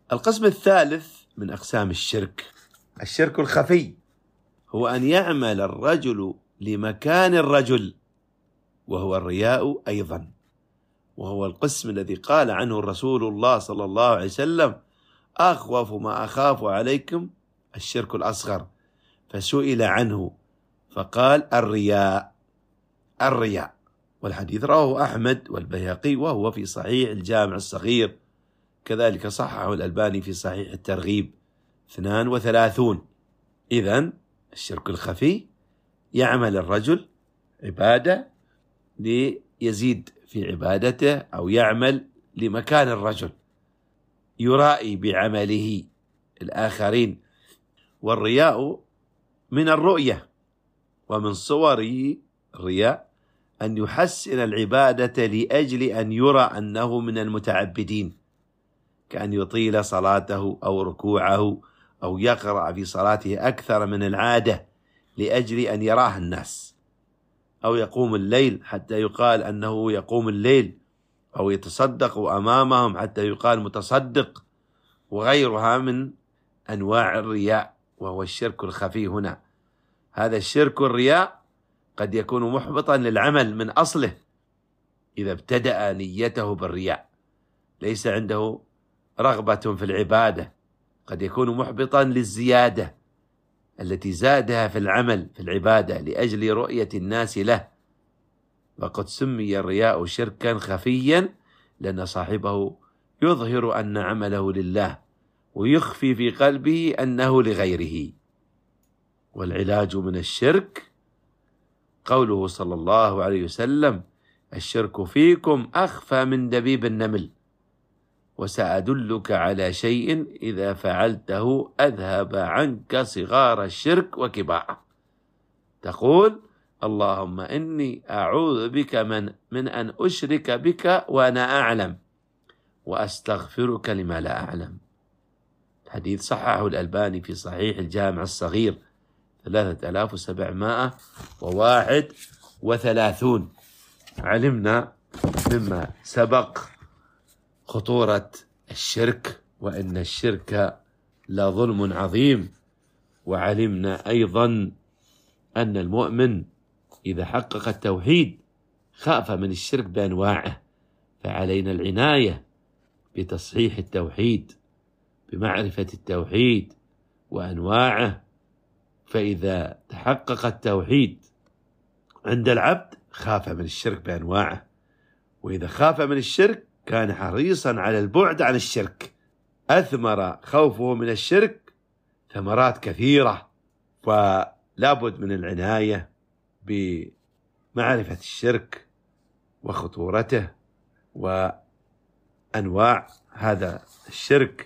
القسم الثالث من أقسام الشرك، الشرك الخفي، هو أن يعمل الرجل لمكان الرجل، وهو الرياء أيضا، وهو القسم الذي قال عنه رسول الله صلى الله عليه وسلم: أخوف ما أخاف عليكم الشرك الأصغر، فسئل عنه فقال: الرياء. والحديث رواه أحمد والبيهقي وهو في صحيح الجامع الصغير، كذلك صححه الألباني في صحيح الترغيب 32. إذن الشرك الخفي يعمل الرجل عبادة ليزيد في عبادته، أو يعمل لمكان الرجل، يرائي بعمله الآخرين. والرياء من الرؤية، ومن صور الرياء أن يحسن العبادة لأجل أن يرى أنه من المتعبدين، كأن يطيل صلاته أو ركوعه أو يقرأ في صلاته أكثر من العادة لأجل أن يراه الناس، أو يقوم الليل حتى يقال أنه يقوم الليل، أو يتصدق أمامهم حتى يقال متصدق، وغيرها من أنواع الرياء، وهو الشرك الخفي. هنا هذا الشرك الرياء قد يكون محبطا للعمل من أصله إذا ابتدأ نيته بالرياء، ليس عنده رغبة في العبادة، قد يكون محبطا للزيادة التي زادها في العمل في العبادة لأجل رؤية الناس له، وقد سمي الرياء شركا خفيا لأن صاحبه يظهر أن عمله لله ويخفي في قلبه أنه لغيره. والعلاج من الشرك قوله صلى الله عليه وسلم: الشرك فيكم أخفى من دبيب النمل، وسأدلك على شيء إذا فعلته أذهب عنك صغار الشرك وكباره. تقول: اللهم إني أعوذ بك من أن أشرك بك وأنا أعلم، وأستغفرك لما لا أعلم. الحديث صححه الألباني في صحيح الجامع الصغير 3731. علمنا مما سبق خطورة الشرك، وأن الشرك لظلم عظيم، وعلمنا أيضا أن المؤمن إذا حقق التوحيد خاف من الشرك بأنواعه، فعلينا العناية بتصحيح التوحيد، بمعرفة التوحيد وأنواعه. فإذا تحقق التوحيد عند العبد خاف من الشرك بأنواعه، وإذا خاف من الشرك كان حريصا على البعد عن الشرك، أثمر خوفه من الشرك ثمرات كثيرة. فلا بد من العناية بمعرفة الشرك وخطورته وأنواع هذا الشرك،